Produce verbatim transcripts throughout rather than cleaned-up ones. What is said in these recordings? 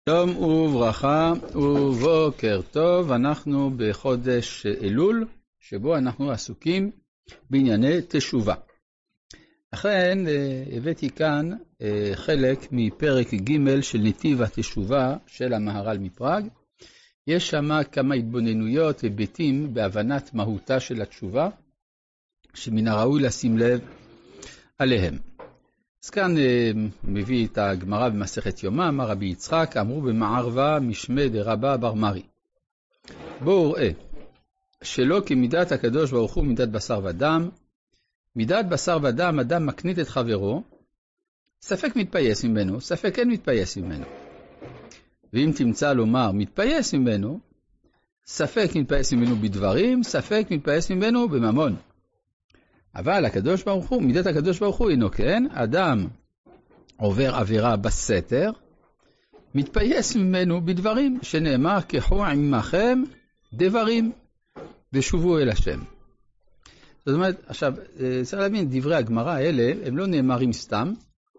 שלום וברכה ובוקר טוב, אנחנו בחודש אלול שבו אנחנו עסוקים בענייני תשובה. לכן הבאתי כאן חלק מפרק ג' של נתיב התשובה של המהר"ל מפראג. יש שם כמה התבוננויות, היבטים בהבנת מהותה של התשובה שמן הראוי לשים לב עליהם. אז כאן מביא את הגמרא במסכת יומא, אמר רבי יצחק, אמרו במערבה משמי דרבא בר מרי. בואו ראה, שלא כמידת הקדוש ברוך הוא מידת בשר ודם, מידת בשר ודם אדם מקנית את חברו, ספק מתפייס ממנו, ספק אין מתפייס ממנו. ואם תמצא לומר מתפייס ממנו, ספק מתפייס ממנו בדברים, ספק מתפייס ממנו בממון. אבל הקדוש ברוך הוא, מידת הקדוש ברוך הוא אינו כן, אדם עובר עבירה בסתר, מתפייס ממנו בדברים, שנאמר כחו עמכם דברים, ושובו אל השם. זאת אומרת, עכשיו, צריך להבין, דברי הגמרא האלה, הם לא נאמרים סתם,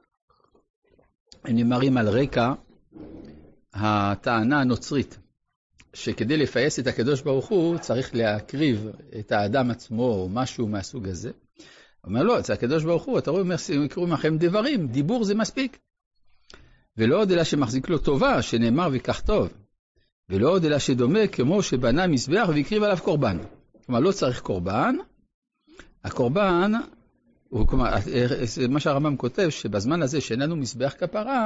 הם נאמרים על רקע הטענה הנוצרית, שכדי לפייס את הקדוש ברוך הוא, צריך להקריב את האדם עצמו, או משהו מהסוג הזה. הוא אומר, לא, אצל הקדוש ברוך הוא, אתה רואה, יקראו מכם דברים, דיבור זה מספיק. ולא עוד אלא שמחזיק לו טובה, שנאמר וכך טוב. ולא עוד אלא שדומה כמו שבנה מזבח ויקריב עליו קורבן. כלומר, לא צריך קורבן. הקורבן, הוא, כלומר, מה שהרמב"ם כותב, שבזמן הזה שאין לנו מזבח כפרה,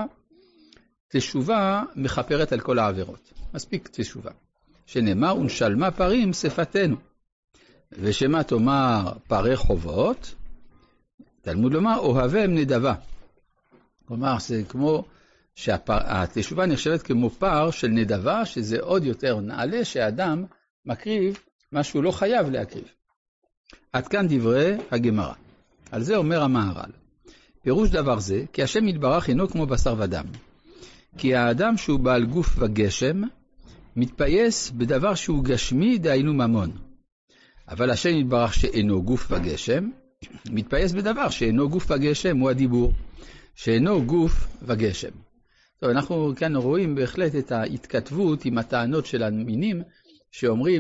תשובה מחפרת על כל העבירות. מספיק תשובה. שנאמר, ונשלמה פרים שפתנו. ושמה תאמר פרי חובות, תלמוד לומר, אוהבם נדבה. כלומר, זה כמו שהתשובה נחשבת כמו פר של נדבה, שזה עוד יותר נעלה שהאדם מקריב מה שהוא לא חייב להקריב. עד כאן דברי הגמרא. על זה אומר המהר"ל. פירוש דבר זה, כי השם יתברך אינו כמו בשר ודם. כי האדם שהוא בעל גוף וגשם, מתפייס בדבר שהוא גשמי, דהיינו ממון. אבל השם יתברך שאינו גוף וגשם, מתפייס בדבר שאינו גוף וגשם, הוא הדיבור. שאינו גוף וגשם. טוב, אנחנו כאן רואים בהחלט את ההתכתבות עם הטענות של המינים, שאומרים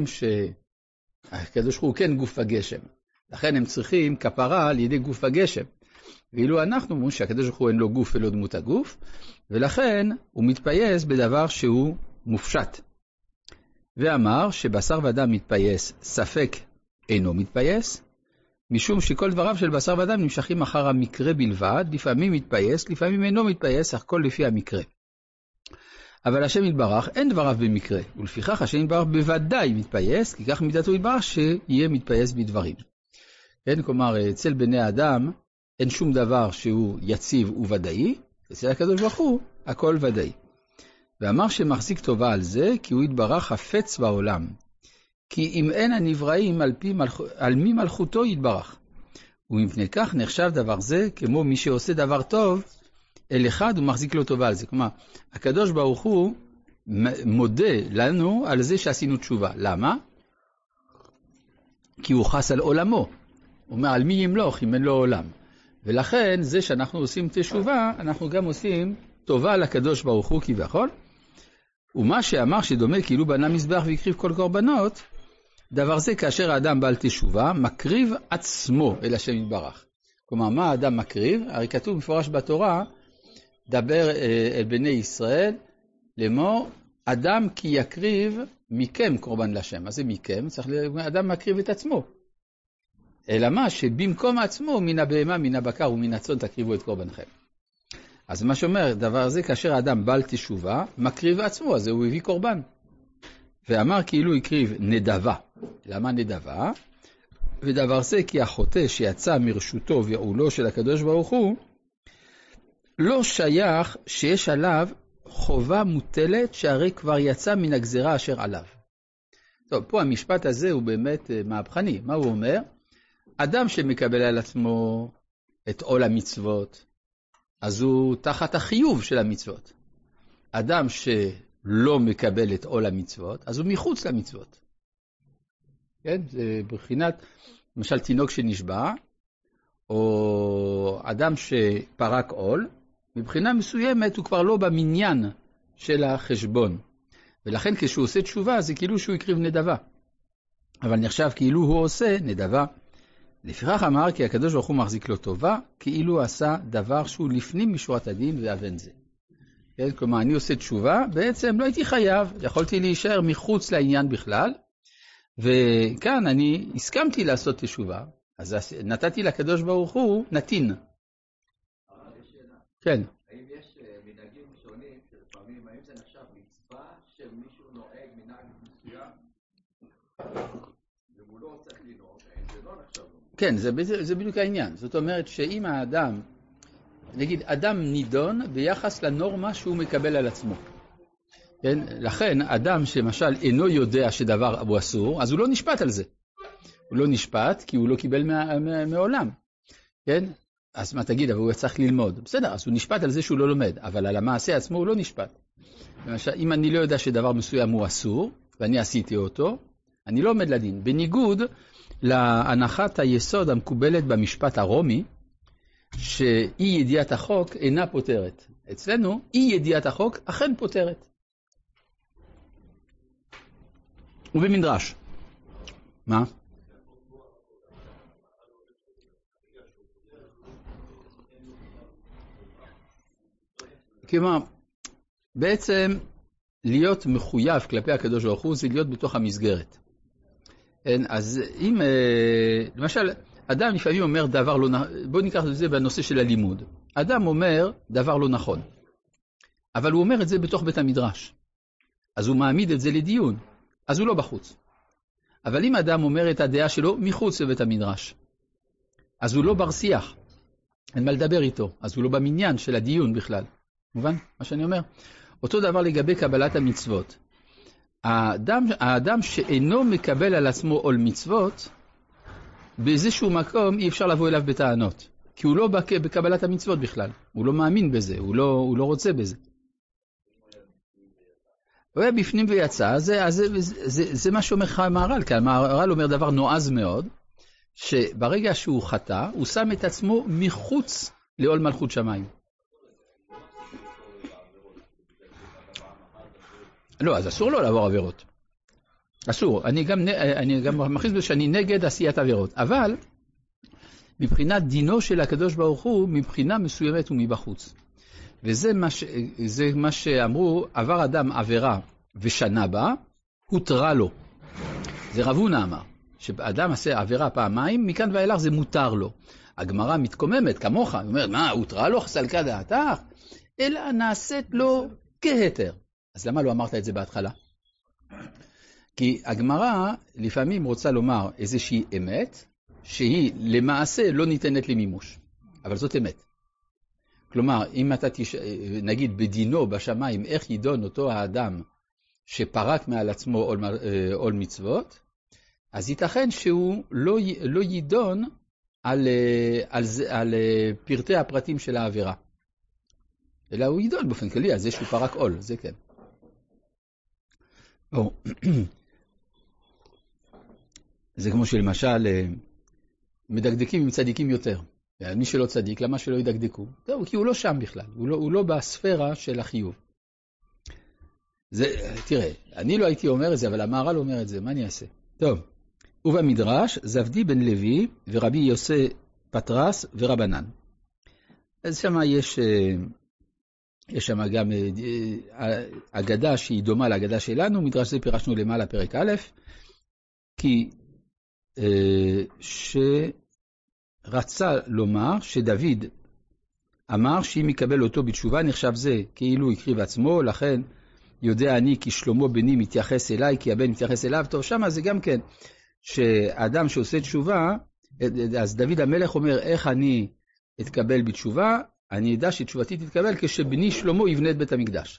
שהקדוש הוא כן גוף וגשם. לכן הם צריכים כפרה על ידי גוף וגשם. ואילו אנחנו אומרים שהקדוש הוא אין לו גוף ולא דמות הגוף, ולכן הוא מתפייס בדבר שהוא מופשט. ואמר שבשר ודם מתפייס, ספק אינו מתפייס, משום שכל דבריו של בשר ודם נמשכים אחר המקרה בלבד, לפעמים מתפייס, לפעמים אינו מתפייס, אך כל לפי המקרה. אבל השם יתברך אין דבריו במקרה, ולפיכך השם יתברך בוודאי מתפייס, כי כך מידתו יתברך שיהיה מתפייס בדברים. כן, כלומר, אצל בני האדם אין שום דבר שהוא יציב וודאי, אצל הקדוש ברוך הוא הכל ודאי. ואמר שמחזיק טובה על זה, כי הוא יתברך חפץ בעולם. כי אם אין הנבראים על, פי מלכ... על מי מלכותו יתברך. ומפני כך נחשב דבר זה, כמו מי שעושה דבר טוב, אל אחד הוא מחזיק לו טובה על זה. כלומר, הקדוש ברוך הוא מודה לנו על זה שעשינו תשובה. למה? כי הוא חס על עולמו. הוא אומר, על מי ימלוך אם אין לו עולם. ולכן, זה שאנחנו עושים תשובה, אנחנו גם עושים טובה לקדוש ברוך הוא כביכול. ומה שאמר שדומה כאילו בנה מזבח והקריב כל קורבנות, דבר זה כאשר האדם בעל תשובה, מקריב עצמו אל השם יתברך. כלומר, מה האדם מקריב? הרי כתוב מפורש בתורה, דבר אל בני ישראל, לאמור, אדם כי יקריב מכם קורבן לשם. מה זה מכם? צריך לאדם מקריב את עצמו. אלא מה? שבמקום עצמו, מן הבהמה, מן הבקר ומן הצאן תקריבו את קורבנכם. אז מה שאומר, דבר זה, כאשר האדם בעל תשובה, מקריב עצמו, אז הוא הביא קורבן. ואמר כאילו הקריב נדבה. למה נדבה? ודבר זה, כי החוטא שיצא מרשותו ועולו של הקדוש ברוך הוא, לא שייך שיש עליו חובה מוטלת, שהרי כבר יצא מן הגזרה אשר עליו. טוב, פה המשפט הזה הוא באמת מהפכני. מה הוא אומר? אדם שמקבל על עצמו את עול המצוות, אז הוא תחת החיוב של המצוות. אדם שלא מקבל את עול המצוות, אז הוא מחוץ למצוות. כן? זה בחינת, למשל תינוק שנשבע, או אדם שפרק עול, מבחינה מסוימת הוא כבר לא במניין של החשבון. ולכן כשהוא עושה תשובה זה כאילו שהוא הקריב נדבה. אבל נחשב כאילו הוא עושה נדבה. לפיכך אמר כי הקדוש ברוך הוא מחזיק לו טובה, כאילו עשה דבר שהוא לפנים משורת הדין ואבן זה. כן? כלומר, אני עושה תשובה, בעצם לא הייתי חייב, יכולתי להישאר מחוץ לעניין בכלל, וכאן אני הסכמתי לעשות תשובה, אז נתתי לקדוש ברוך הוא נתין. כן. האם יש מנהגים שונים שלפעמים, האם זה נחשב מצווה שמישהו נוהג מנהג מסוים? והוא לא צריך לנהוג, האם זה לא נחשב? כן, זה, זה, זה בדיוק העניין. זאת אומרת שאם האדם, נגיד, אדם נידון ביחס לנורמה שהוא מקבל על עצמו. כן? לכן, אדם שמשל אינו יודע שדבר הוא אסור, אז הוא לא נשפט על זה. הוא לא נשפט כי הוא לא קיבל מה, מה, מעולם. כן? אז מה תגיד, אבל הוא צריך ללמוד. בסדר, אז הוא נשפט על זה שהוא לא לומד, אבל על המעשה עצמו הוא לא נשפט. למשל, אם אני לא יודע שדבר מסוים הוא אסור, ואני עשיתי אותו, אני לא עומד לדין. בניגוד להנחת היסוד המקובלת במשפט הרומי, שאי ידיעת החוק אינה פותרת. אצלנו, אי ידיעת החוק אכן פותרת. ובמדרש. מה? כלומר, בעצם להיות מחויב כלפי הקדוש ברוך הוא זה להיות בתוך המסגרת. אז אם, למשל, אדם לפעמים אומר דבר לא נכון, בואו ניקח את זה בנושא של הלימוד. אדם אומר דבר לא נכון, אבל הוא אומר את זה בתוך בית המדרש. אז הוא מעמיד את זה לדיון, אז הוא לא בחוץ. אבל אם אדם אומר את הדעה שלו מחוץ לבית המדרש, אז הוא לא בר שיח, אין מה לדבר איתו, אז הוא לא במניין של הדיון בכלל. מובן מה שאני אומר? אותו דבר לגבי קבלת המצוות. האדם, האדם שאינו מקבל על עצמו עול מצוות, באיזשהו מקום אי אפשר לבוא אליו בטענות. כי הוא לא בקבלת המצוות בכלל. הוא לא מאמין בזה, הוא לא, הוא לא רוצה בזה. הוא היה בפנים ויצא, זה, זה, זה, זה, זה מה שאומר לך המהר"ל, כי המהר"ל אומר דבר נועז מאוד, שברגע שהוא חטא, הוא שם את עצמו מחוץ לעול מלכות שמיים. לא, אז אסור לו לעבור עבירות. אסור. אני גם, אני גם מכניס בזה שאני נגד עשיית עבירות. אבל, מבחינת דינו של הקדוש ברוך הוא, מבחינה מסוימת ומבחוץ. וזה מה, ש, זה מה שאמרו, עבר אדם עבירה ושנה בה, הותרה לו. זה רב הונא אמר, שאדם עשה עבירה פעמיים, מכאן ואילך זה מותר לו. הגמרא מתקוממת כמוך, היא אומרת, מה, הותרה לו סלקא דעתך? אלא נעשית לו כהתר. אז למה לא אמרת את זה בהתחלה? כי הגמרא לפעמים רוצה לומר איזושהי אמת, שהיא למעשה לא ניתנת למימוש. אבל זאת אמת. כלומר, אם אתה תש... נגיד בדינו בשמיים, איך ידון אותו האדם שפרק מעל עצמו עול, עול מצוות, אז ייתכן שהוא לא, לא ידון על, על, על פרטי הפרטים של העבירה. אלא הוא ידון באופן כללי על זה שהוא פרק עול, זה כן. או. זה כמו שלמשל מדקדקים עם צדיקים יותר. מי שלא צדיק, למה שלא ידקדקו? טוב, כי הוא לא שם בכלל, הוא לא, הוא לא בספירה של החיוב. זה, תראה, אני לא הייתי אומר את זה, אבל המהר"ל אומר את זה, מה אני אעשה? טוב, ובמדרש, זבדי בן לוי ורבי יוסי פטרס ורבנן. אז שמה יש, יש שמה גם אגדה שהיא דומה לאגדה שלנו, מדרש זה פירשנו למעלה פרק א', כי שרצה לומר שדוד אמר שאם יקבל אותו בתשובה נחשב זה כאילו הקריב עצמו, לכן יודע אני כי שלמה בני מתייחס אליי, כי הבן מתייחס אליו. טוב, שמה זה גם כן, שאדם שעושה תשובה, אז דוד המלך אומר, איך אני אתקבל בתשובה? אני ידע שתשובתי תתקבל כשבני שלמה יבנה את בית המקדש.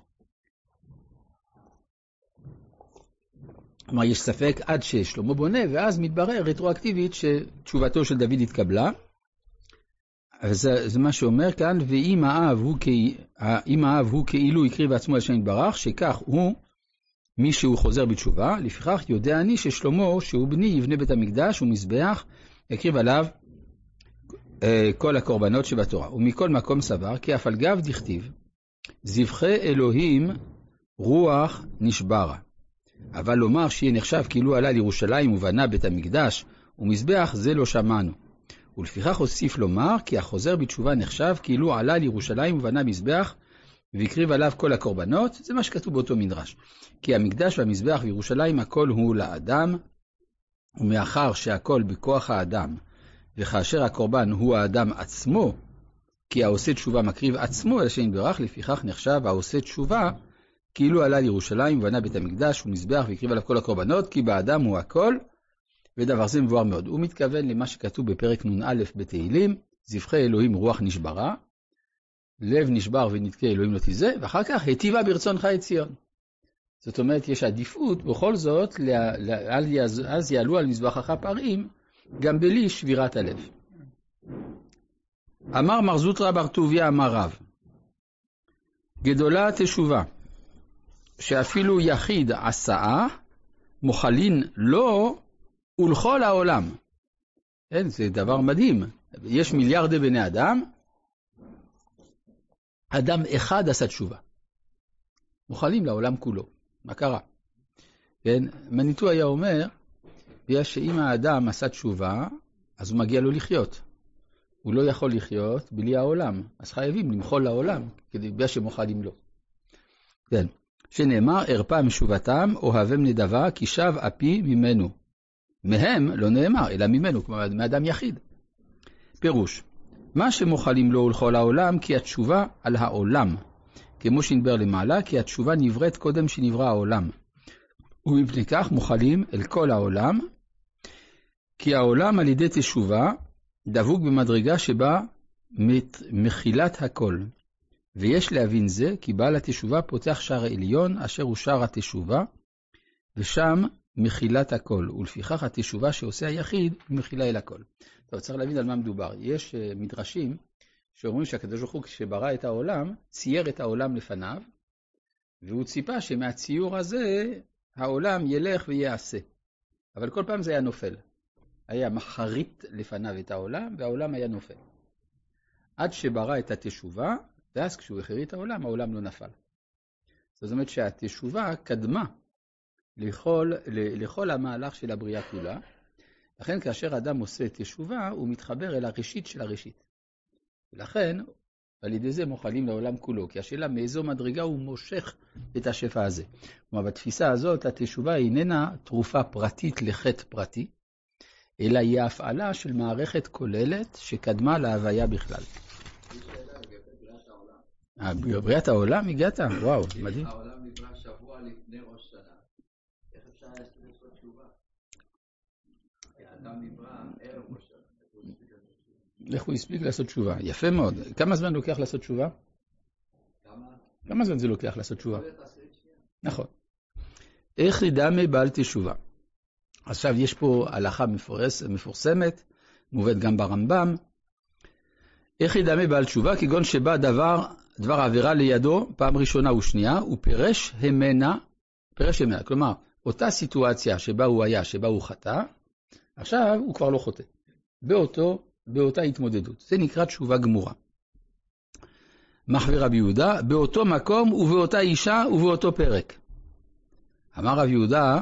כלומר, יש ספק עד ששלמה בונה, ואז מתברר רטרואקטיבית שתשובתו של דוד התקבלה. זה, זה מה שאומר כאן, ואם האב הוא, אם האב הוא כאילו הקריב עצמו על שם יתברך, שכך הוא מי שהוא חוזר בתשובה, לפיכך יודע אני ששלמה, שהוא בני, יבנה בית המקדש ומזבח, יקריב עליו אה, כל הקורבנות שבתורה. ומכל מקום סבר, כי אף על גב דכתיב, זבחי אלוהים רוח נשברה. אבל לומר שיהיה נחשב כאילו עלה לירושלים ובנה בית המקדש ומזבח, זה לא שמענו. ולפיכך הוסיף לומר כי החוזר בתשובה נחשב כאילו עלה לירושלים ובנה מזבח והקריב עליו כל הקורבנות. זה מה שכתוב באותו מדרש. כי המקדש והמזבח וירושלים הכל הוא לאדם, ומאחר שהכל בכוח האדם, וכאשר הקורבן הוא האדם עצמו, כי העושה תשובה מקריב עצמו אל השם יתברך, לפיכך נחשב העושה תשובה כאילו עלה לירושלים ובנה בית המקדש ומזבח והקריב עליו כל הקורבנות, כי באדם הוא הכל, ודבר זה מבואר מאוד. הוא מתכוון למה שכתוב בפרק נ"א בתהילים, זבחי אלוהים רוח נשברה, לב נשבר ונתקה אלוהים לא תיזה, ואחר כך היטיבה ברצונך את ציון. זאת אומרת, יש עדיפות בכל זאת, אז יעלו על מזבחך פרעים, גם בלי שבירת הלב. אמר מר זוטרא בר טוביה אמר רב, גדולה תשובה, שאפילו יחיד עשאה, מוחלין לו ולכל העולם. אין, זה דבר מדהים. יש מיליארדי בני אדם, אדם אחד עשה תשובה. מוחלים לעולם כולו. מה קרה? כן, מניטו היה אומר, שאם האדם עשה תשובה, אז הוא מגיע לו לחיות. הוא לא יכול לחיות בלי העולם. אז חייבים למחול לעולם, כדי בגלל שמוחלים לו. כן. שנאמר, הרפא משובתם, אוהבם נדבה, כי שב אפי ממנו. מהם לא נאמר, אלא ממנו, כלומר, מאדם יחיד. פירוש, מה שמוחלים לו ולכל העולם, כי התשובה על העולם. כמו שנדבר למעלה, כי התשובה נבראת קודם שנברא העולם. ומפני כך מוחלים אל כל העולם, כי העולם על ידי תשובה דבוק במדרגה שבה מחילת הכל. ויש להבין זה, כי בעל התשובה פותח שער העליון, אשר הוא שער התשובה, ושם מחילת הכל, ולפיכך התשובה שעושה היחיד, מחילה אל הכל. טוב, צריך להבין על מה מדובר. יש uh, מדרשים שאומרים שהקדוש ברוך הוא כשברא את העולם, צייר את העולם לפניו, והוא ציפה שמהציור הזה העולם ילך ויעשה. אבל כל פעם זה היה נופל. היה מחריט לפניו את העולם, והעולם היה נופל. עד שברא את התשובה, ואז כשהוא החריט העולם, העולם לא נפל. זאת אומרת שהתשובה קדמה לכל, לכל המהלך של הבריאה כולה. לכן כאשר אדם עושה תשובה, הוא מתחבר אל הראשית של הראשית. ולכן, על ידי זה מוחלים לעולם כולו, כי השאלה מאיזו מדרגה הוא מושך את השפע הזה. כלומר, בתפיסה הזאת, התשובה איננה תרופה פרטית לחטא פרטי, אלא היא ההפעלה של מערכת כוללת שקדמה להוויה בכלל. בבריאת העולם הגעת? וואו, מדהים. העולם נברא שבוע לפני ראש שנה. איך אפשר לעשות תשובה? האדם נברא ערב ראש שנה. איך הוא הספיק לעשות תשובה? יפה מאוד. כמה זמן לוקח לעשות תשובה? כמה? כמה זמן זה לוקח לעשות תשובה? נכון. איך ידמה בעל תשובה? עכשיו יש פה הלכה מפורסמת, מובאת גם ברמב"ם. איך ידמה בעל תשובה? כגון שבא דבר, דבר עבירה לידו, פעם ראשונה ושנייה, הוא פירש המנה, פירש המנה. כלומר, אותה סיטואציה שבה הוא היה, שבה הוא חטא, עכשיו הוא כבר לא חוטא. באותו, באותה התמודדות. זה נקרא תשובה גמורה. מחווה רבי יהודה, באותו מקום ובאותה אישה ובאותו פרק. אמר רבי יהודה,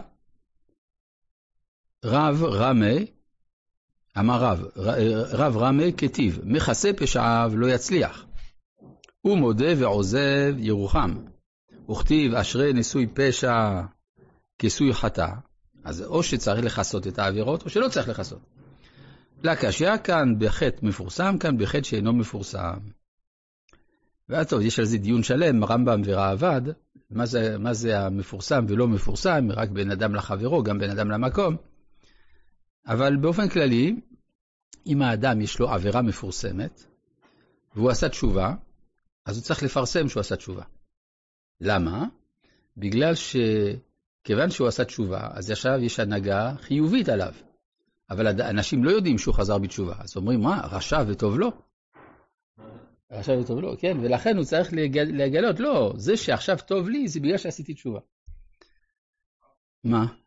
רב רמי, אמר רב, רב רמי כתיב, מכסה פשעיו לא יצליח. הוא מודה ועוזב ירוחם. וכתיב אשרי נשוי פשע כסוי חטא. אז או שצריך לחסות את העבירות, או שלא צריך לחסות. לקשיא כאן בחטא מפורסם, כאן בחטא שאינו מפורסם. וטוב, יש על זה דיון שלם, רמב"ם ורעב"ד, מה זה, מה זה המפורסם ולא מפורסם, רק בין אדם לחברו, גם בין אדם למקום. אבל באופן כללי, אם האדם יש לו עבירה מפורסמת, והוא עשה תשובה, אז הוא צריך לפרסם שהוא עשה תשובה. למה? בגלל שכיוון שהוא עשה תשובה, אז עכשיו יש הנהגה חיובית עליו. אבל אנשים לא יודעים שהוא חזר בתשובה. אז אומרים, מה? רשע וטוב לו? רשע וטוב לו, כן. ולכן הוא צריך לגל, לגלות, לא, זה שעכשיו טוב לי, זה בגלל שעשיתי תשובה. מה?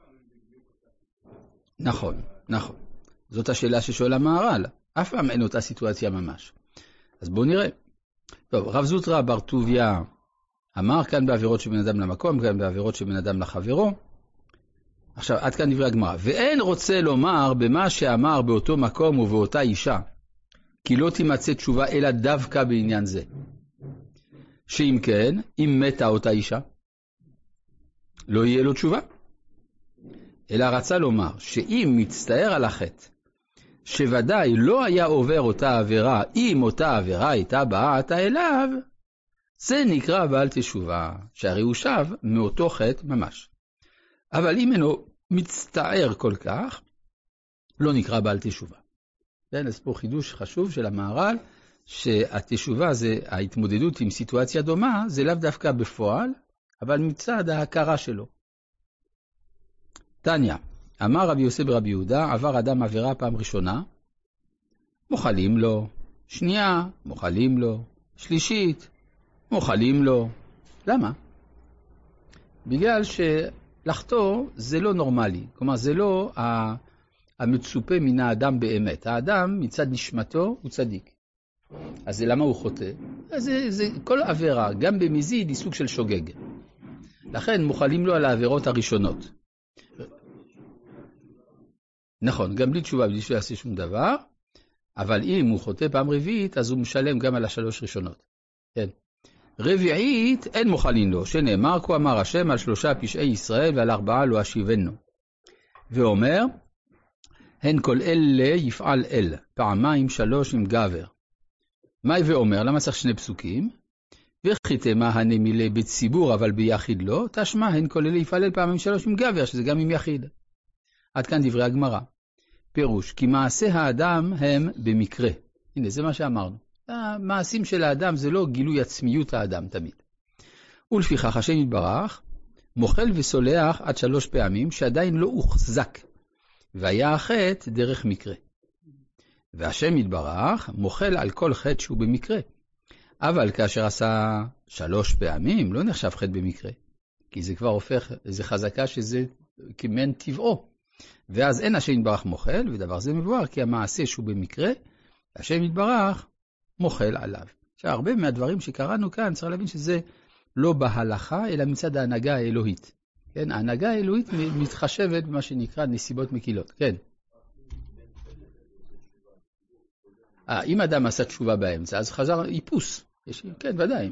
נכון, נכון. זאת השאלה ששואל המהר"ל. אף פעם אין אותה סיטואציה ממש. אז בואו נראה. טוב, רב זוטרא בר טוביה אמר כאן בעבירות של בן אדם למקום, כאן בעבירות של בן אדם לחברו. עכשיו, עד כאן דברי הגמרא. ואין רוצה לומר במה שאמר באותו מקום ובאותה אישה, כי לא תימצא תשובה אלא דווקא בעניין זה. שאם כן, אם מתה אותה אישה, לא יהיה לו תשובה. אלא רצה לומר שאם מצטער על החטא, שוודאי לא היה עובר אותה עבירה, אם אותה עבירה הייתה באה אליו, זה נקרא בעל תשובה, שהרי הוא שב מאותו חטא ממש. אבל אם אינו מצטער כל כך, לא נקרא בעל תשובה. כן, אז פה חידוש חשוב של המהר"ל, שהתשובה זה ההתמודדות עם סיטואציה דומה, זה לאו דווקא בפועל, אבל מצד ההכרה שלו. תניא, אמר רבי יוסף ברבי יהודה, עבר אדם עבירה פעם ראשונה, מוחלים לו, שנייה, מוחלים לו, שלישית, מוחלים לו. למה? בגלל שלחטוא זה לא נורמלי, כלומר זה לא המצופה מן האדם באמת. האדם מצד נשמתו הוא צדיק. אז זה למה הוא חוטא? זה, זה, כל עבירה, גם במזיד, היא סוג של שוגג. לכן מוחלים לו על העבירות הראשונות. נכון, גם בלי תשובה, בלי שהוא יעשה שום דבר, אבל אם הוא חוטא פעם רביעית, אז הוא משלם גם על השלוש ראשונות. כן. רביעית, אין מוחלים לו, שנאמר, כה אמר השם על שלושה פשעי ישראל ועל ארבעה לא אשיבנו. ואומר, הן כל אלה יפעל אל, פעמיים שלוש עם גבר. מהי ואומר? למה צריך שני פסוקים? וחיתמה הנמילה בציבור, אבל ביחיד לא, תשמע, הן כל אלה יפעל אל פעמיים שלוש עם גבר, שזה גם עם יחיד. עד כאן דברי הגמרא. פירוש, כי מעשה האדם הם במקרה. הנה, זה מה שאמרנו. המעשים של האדם זה לא גילוי עצמיות האדם תמיד. ולפיכך השם יתברך, מוחל וסולח עד שלוש פעמים, שעדיין לא הוחזק, והיה החטא דרך מקרה. והשם יתברך מוחל על כל חטא שהוא במקרה. אבל כאשר עשה שלוש פעמים, לא נחשב חטא במקרה. כי זה כבר הופך, זה חזקה שזה כמן טבעו. ואז אין השם יתברך מוחל, ודבר זה מבואר, כי המעשה שהוא במקרה, השם יתברך מוחל עליו. עכשיו, הרבה מהדברים שקראנו כאן, צריך להבין שזה לא בהלכה, אלא מצד ההנהגה האלוהית. כן, ההנהגה האלוהית מתחשבת במה שנקרא נסיבות מקילות. כן. אה, אם אדם עשה תשובה באמצע, אז חזר איפוס. יש, כן, ודאי.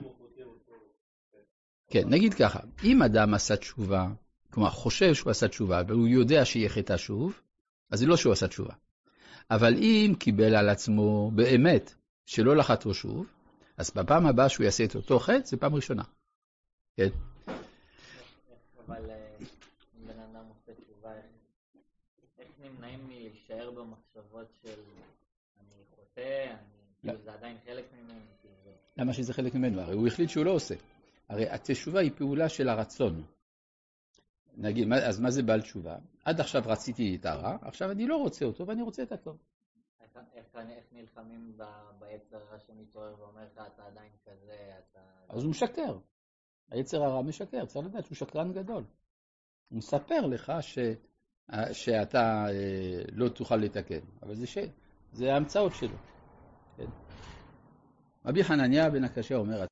כן, נגיד ככה, אם אדם עשה תשובה, כלומר, חושב שהוא עשה תשובה, והוא יודע שיהיה חטא שוב, אז זה לא שהוא עשה תשובה. אבל אם קיבל על עצמו באמת שלא לחטוא שוב, אז בפעם הבאה שהוא יעשה את אותו חטא, זה פעם ראשונה. כן. אבל אם בן אדם עושה תשובה, איך נמנעים מלהישאר במחשבות של אני חוטא, אני... זה עדיין חלק ממנו? למה שזה חלק ממנו? הרי הוא החליט שהוא לא עושה. הרי התשובה היא פעולה של הרצון. נגיד, אז מה זה בעל תשובה? עד עכשיו רציתי את הרע, עכשיו אני לא רוצה אותו ואני רוצה את הטוב. איך, איך, איך נלחמים ביצר הרע שמתעורר ואומר לך, אתה עדיין כזה, אתה... אז הוא משקר. היצר הרע משקר, צריך לדעת שהוא שקרן גדול. הוא מספר לך ש... שאתה אה, לא תוכל לתקן, אבל זה, ש... זה ההמצאות שלו. כן. רבי חנניה בן הקשה אומר,